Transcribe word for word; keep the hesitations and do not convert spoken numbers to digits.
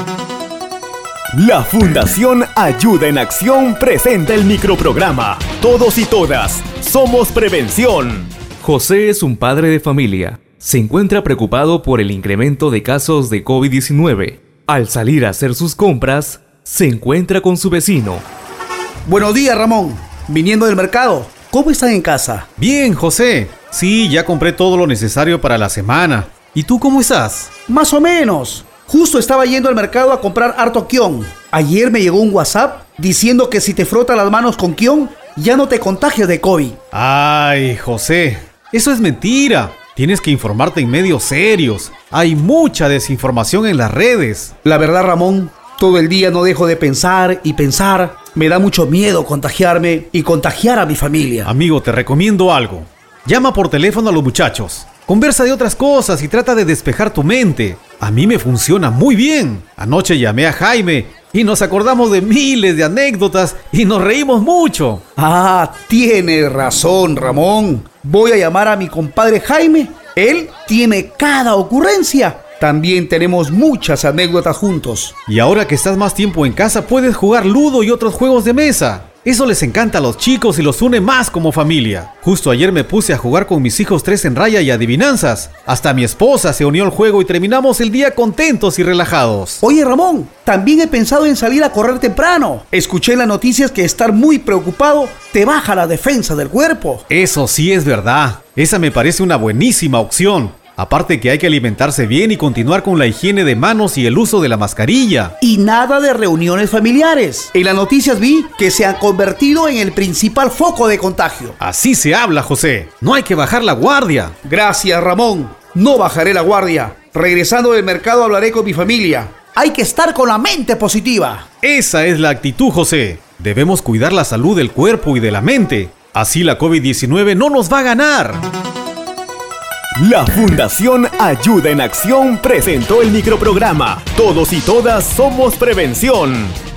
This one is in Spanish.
La Fundación Ayuda en Acción presenta el microprograma Todos y Todas Somos Prevención. José es un padre de familia. Se encuentra preocupado por el incremento de casos de COVID diecinueve. Al salir a hacer sus compras, se encuentra con su vecino. Buenos días, Ramón. Viniendo del mercado. ¿Cómo están en casa? Bien, José. Sí, ya compré todo lo necesario para la semana. ¿Y tú cómo estás? Más o menos. Justo estaba yendo al mercado a comprar harto Kion. Ayer me llegó un WhatsApp diciendo que si te frotas las manos con Kion, ya no te contagias de COVID. Ay, José, eso es mentira. Tienes que informarte en medios serios. Hay mucha desinformación en las redes. La verdad, Ramón, todo el día no dejo de pensar y pensar. Me da mucho miedo contagiarme y contagiar a mi familia. Amigo, te recomiendo algo. Llama por teléfono a los muchachos. Conversa de otras cosas y trata de despejar tu mente. A mí me funciona muy bien. Anoche llamé a Jaime y nos acordamos de miles de anécdotas y nos reímos mucho. Ah, tienes razón, Ramón. Voy a llamar a mi compadre Jaime. Él tiene cada ocurrencia. También tenemos muchas anécdotas juntos. Y ahora que estás más tiempo en casa, puedes jugar ludo y otros juegos de mesa. Eso les encanta a los chicos y los une más como familia. Justo ayer me puse a jugar con mis hijos tres en raya y adivinanzas. Hasta mi esposa se unió al juego y terminamos el día contentos y relajados. Oye, Ramón, también he pensado en salir a correr temprano. Escuché en las noticias que estar muy preocupado te baja la defensa del cuerpo. Eso sí es verdad. Esa me parece una buenísima opción. Aparte que hay que alimentarse bien y continuar con la higiene de manos y el uso de la mascarilla. Y nada de reuniones familiares. En las noticias vi que se han convertido en el principal foco de contagio. Así se habla, José. No hay que bajar la guardia. Gracias, Ramón. No bajaré la guardia. Regresando del mercado hablaré con mi familia. Hay que estar con la mente positiva. Esa es la actitud, José. Debemos cuidar la salud del cuerpo y de la mente. Así la COVID diecinueve no nos va a ganar. La Fundación Ayuda en Acción presentó el microprograma Todos y Todas Somos Prevención.